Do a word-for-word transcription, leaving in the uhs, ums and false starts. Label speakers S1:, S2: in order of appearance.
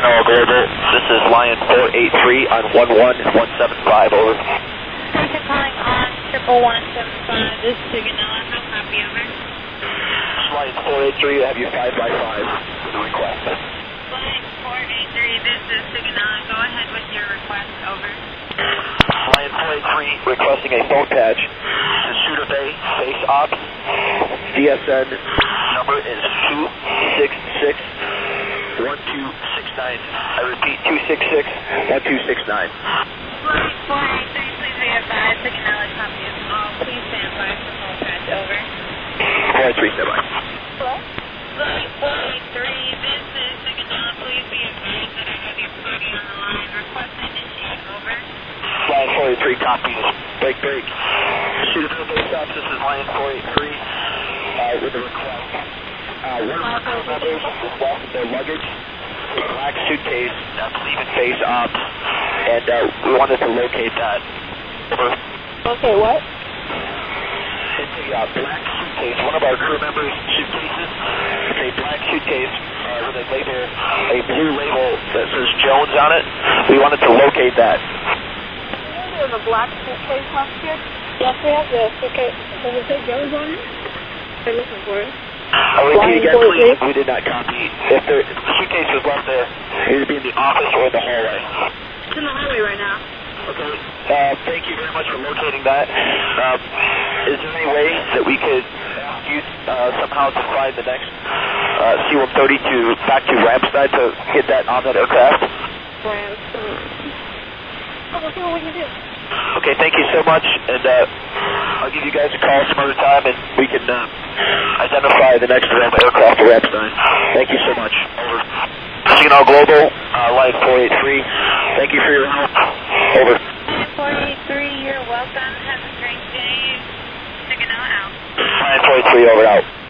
S1: Signal Global, this is Lion four eight three on one one one seven five, over.
S2: Thanks for calling on triple one seven five, this is Signal, how copy, over?
S1: Lion four eight three, I have you five by five with a request.
S2: Lion four eight three, this is Signal, go ahead with your request, over.
S1: Lion four eight three, requesting a phone patch to Suda Bay, face ops. D S N number is two six six one two six nine. I repeat, two six six one two six nine.
S2: Lion four eight three, please be advised, Signal is copy of all, please stand by for phone patch, over.
S1: four eight three, stand by.
S2: Hello? Lion four eight three, this is Signal, please be advised that I have your party on the line, request initiate, over.
S1: Lion four eight three, copies. Break, break. Shoot a base ops, this is Lion four eight three, uh, with a request. Uh, one of our crew members was lost with their luggage, a black suitcase, I believe in face ops, and uh, we wanted to locate that. Over.
S2: Okay, what?
S1: It's a uh, black suitcase, one of our crew members' suitcases. It's a black suitcase uh, with a label, a blue label that says Jones on it. We wanted to locate that.
S2: There's a black suitcase left here. Yes, we have the suitcase. Does it say Jones on it? I'm looking for it.
S1: I'll repeat again, please. We did not copy. If, there, if the suitcase was left there, it would be in the office or in the hallway.
S2: It's in the hallway right now.
S1: Okay. Uh, thank you very much for locating that. Um, is there any way that we could ask you uh, somehow to fly the next uh, C one thirty to back to Ramstein to get that on that aircraft?
S2: Ramstein. Oh, we'll see what we can do.
S1: Okay, thank you so much, and uh, I'll give you guys a call some other time, and we can uh, identify the next Ram aircraft to Ramstein. Thank you so much. Over. Signal Global, uh, Lion four eight three. Thank you for your help. Over.
S2: Lion four eight three, you're welcome. Have a great day. Signal out.
S1: Lion four eight three, over out.